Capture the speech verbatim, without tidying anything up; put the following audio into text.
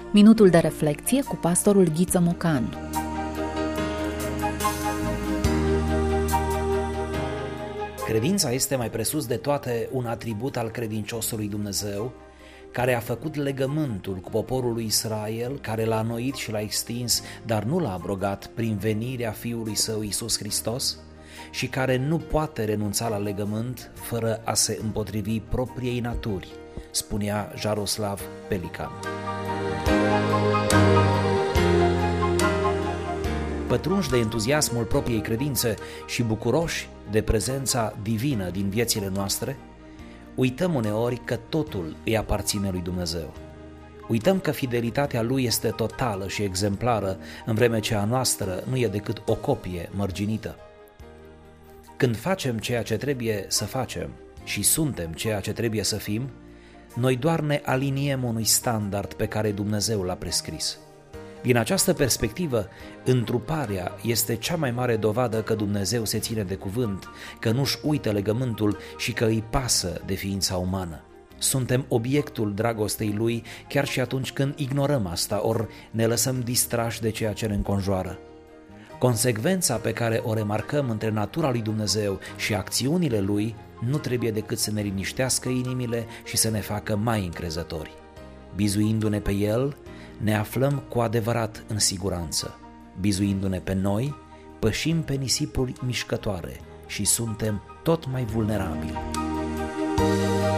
Minutul de reflecție cu pastorul Ghiță Mocan. Credința este mai presus de toate un atribut al credinciosului Dumnezeu, care a făcut legământul cu poporul lui Israel, care l-a înnoit și l-a extins, dar nu l-a abrogat prin venirea Fiului Său Iisus Hristos, și care nu poate renunța la legământ fără a se împotrivi propriei naturi, spunea Jaroslav Pelikan. Pătrunși de entuziasmul propriei credințe și bucuroși de prezența divină din viețile noastre, uităm uneori că totul îi aparține lui Dumnezeu. Uităm că fidelitatea Lui este totală și exemplară, în vreme ce a noastră nu e decât o copie mărginită. Când facem ceea ce trebuie să facem și suntem ceea ce trebuie să fim, noi doar ne aliniem unui standard pe care Dumnezeu l-a prescris. Din această perspectivă, întruparea este cea mai mare dovadă că Dumnezeu se ține de cuvânt, că nu-și uită legământul și că îi pasă de ființa umană. Suntem obiectul dragostei Lui chiar și atunci când ignorăm asta, ori ne lăsăm distrași de ceea ce ne înconjoară. Consecvența pe care o remarcăm între natura lui Dumnezeu și acțiunile Lui nu trebuie decât să ne liniștească inimile și să ne facă mai încrezători. Bizuindu-ne pe El, ne aflăm cu adevărat în siguranță. Bizuindu-ne pe noi, pășim pe nisipuri mișcătoare și suntem tot mai vulnerabili.